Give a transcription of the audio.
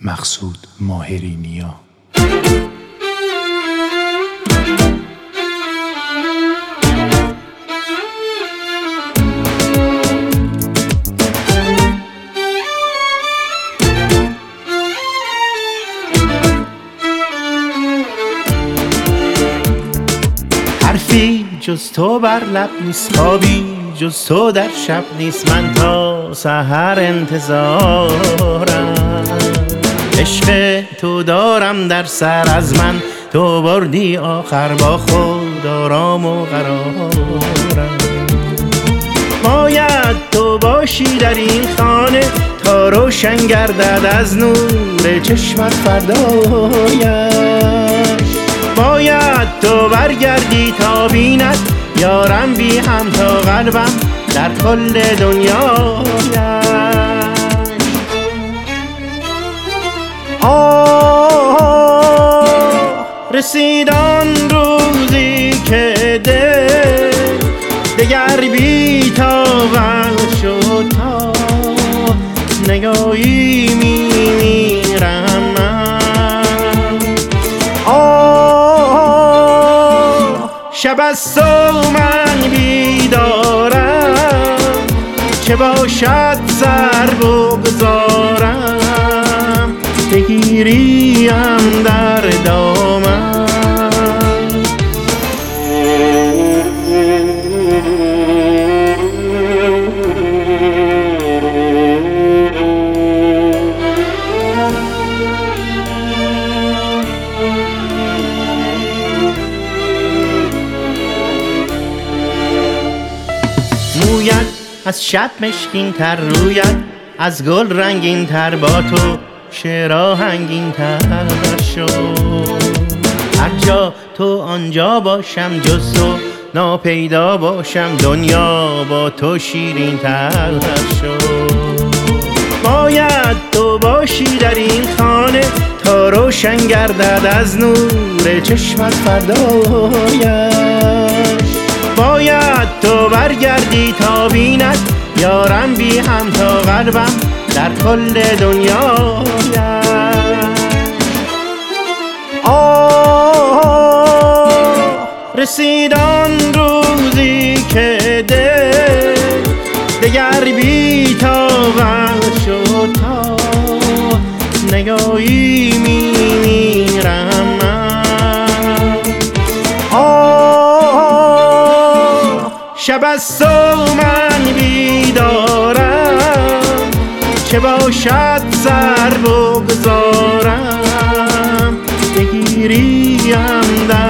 مقصود ماهرینیا. حرفی جز تو بر لب نیست، خوابی جز تو در شب نیست، من تا سحر انتظارم. عشق تو دارم در سر، از من تو بردی آخر، با خود آرام و قرارم. باید تو باشی در این خانه تا روشن گردد از نور چشمت فردایش. باید تو برگردی تا بیند یارم بی هم تا قلبم در کل دنیایش. رسید آن روزی که دل دگر بی طاقت شد، تا نگاهی میمیرم من. شب از صبح من بیدارم، چه باشد سر بگذارم، بگیریم در دامن. مویت از شب مشکین تر، رویت از گل رنگین تر، با تو شعر آهنگین تر شد. هر جا تو آنجا باشم، جز تو ناپیدا باشم، دنیا با تو شیرین تر شد. باید تو باشی در این خانه تا روشن گردد از نور چشمت فردایش. باید تو برگردی تا بیند یارم بی هم تا قلبم در کل دنیایش. رسید آن روزی که دل دگر بی طاقت شد، تا نگاهی میمیرم من. شب از صبح من بیدارم، چه باشد سر بگذارم، بگیریم در